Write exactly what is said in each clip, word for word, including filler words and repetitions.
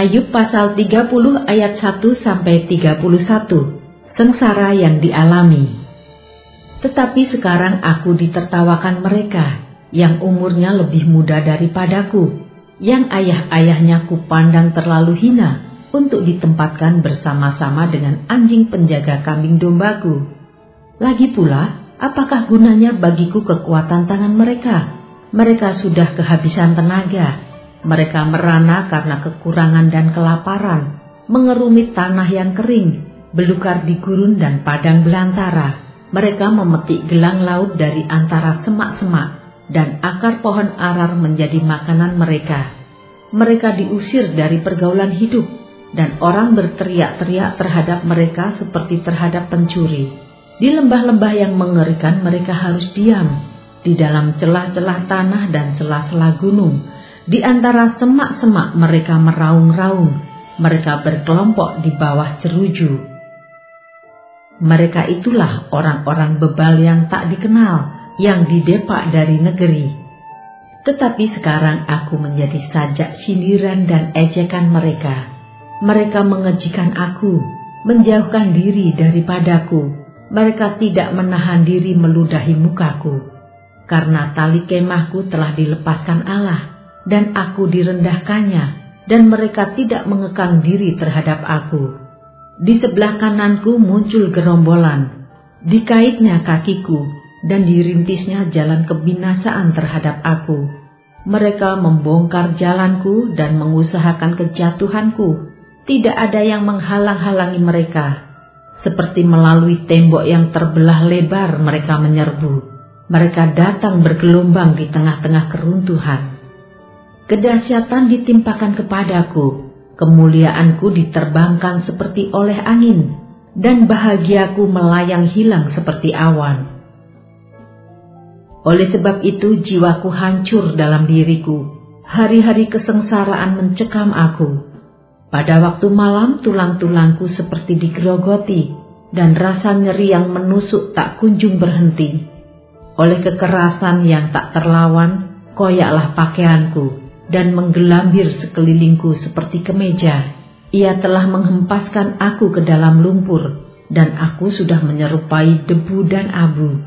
Ayub pasal tiga puluh ayat satu sampai tiga puluh satu. Sengsara yang dialami. Tetapi sekarang aku ditertawakan mereka yang umurnya lebih muda daripadaku, yang ayah-ayahnya kupandang terlalu hina untuk ditempatkan bersama-sama dengan anjing penjaga kambing dombaku. Lagi pula, apakah gunanya bagiku kekuatan tangan mereka? Mereka sudah kehabisan tenaga. Mereka merana karena kekurangan dan kelaparan, mengerumit tanah yang kering, belukar di gurun dan padang belantara. Mereka memetik gelang laut dari antara semak-semak, dan akar pohon arar menjadi makanan mereka. Mereka diusir dari pergaulan hidup, dan orang berteriak-teriak terhadap mereka seperti terhadap pencuri. Di lembah-lembah yang mengerikan mereka harus diam, di dalam celah-celah tanah dan sela-sela gunung. Di antara semak-semak mereka meraung-raung, mereka berkelompok di bawah jeruju. Mereka itulah orang-orang bebal yang tak dikenal, yang didepak dari negeri. Tetapi sekarang aku menjadi sajak sindiran dan ejekan mereka. Mereka mengejikan aku, menjauhkan diri daripadaku. Mereka tidak menahan diri meludahi mukaku. Karena tali kemahku telah dilepaskan Allah, dan aku direndahkannya, dan mereka tidak mengekang diri terhadap aku. Di sebelah kananku muncul gerombolan, dikaitnya kakiku, dan dirintisnya jalan kebinasaan terhadap aku. Mereka membongkar jalanku dan mengusahakan kejatuhanku. Tidak ada yang menghalang-halangi mereka. Seperti melalui tembok yang terbelah lebar mereka menyerbu. Mereka datang bergelombang di tengah-tengah keruntuhan. Kedahsyatan ditimpakan kepadaku, kemuliaanku diterbangkan seperti oleh angin, dan bahagiaku melayang hilang seperti awan. Oleh sebab itu jiwaku hancur dalam diriku, hari-hari kesengsaraan mencekam aku. Pada waktu malam tulang-tulangku seperti digerogoti, dan rasa nyeri yang menusuk tak kunjung berhenti. Oleh kekerasan yang tak terlawan, koyaklah pakaianku, dan menggelambir sekelilingku seperti kemeja. Ia telah menghempaskan aku ke dalam lumpur, dan aku sudah menyerupai debu dan abu.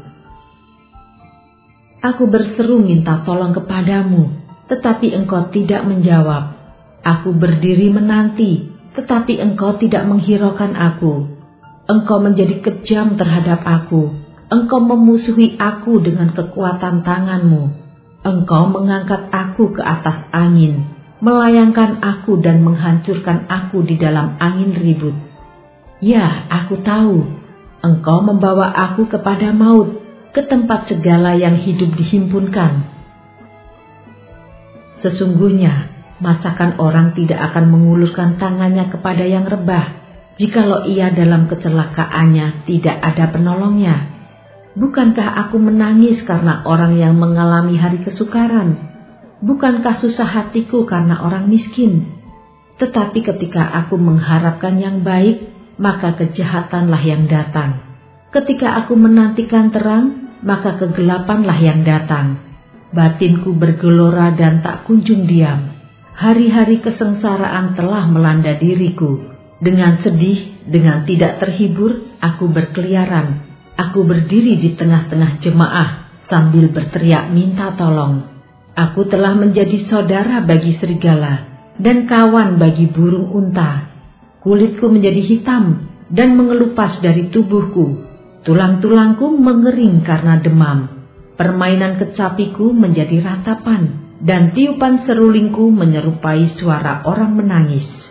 Aku berseru minta tolong kepadamu, tetapi engkau tidak menjawab. Aku berdiri menanti, tetapi engkau tidak menghiraukan aku. Engkau menjadi kejam terhadap aku. Engkau memusuhi aku dengan kekuatan tanganmu. Engkau mengangkat aku ke atas angin, melayangkan aku dan menghancurkan aku di dalam angin ribut. Ya, aku tahu, engkau membawa aku kepada maut, ke tempat segala yang hidup dihimpunkan. Sesungguhnya, masakan orang tidak akan mengulurkan tangannya kepada yang rebah, jikalau ia dalam kecelakaannya tidak ada penolongnya. Bukankah aku menangis karena orang yang mengalami hari kesukaran? Bukankah susah hatiku karena orang miskin? Tetapi ketika aku mengharapkan yang baik, maka kejahatanlah yang datang. Ketika aku menantikan terang, maka kegelapanlah yang datang. Batinku bergelora dan tak kunjung diam. Hari-hari kesengsaraan telah melanda diriku. Dengan sedih, dengan tidak terhibur, aku berkeliaran. Aku berdiri di tengah-tengah jemaah sambil berteriak minta tolong. Aku telah menjadi saudara bagi serigala dan kawan bagi burung unta. Kulitku menjadi hitam dan mengelupas dari tubuhku. Tulang-tulangku mengering karena demam. Permainan kecapiku menjadi ratapan dan tiupan serulingku menyerupai suara orang menangis.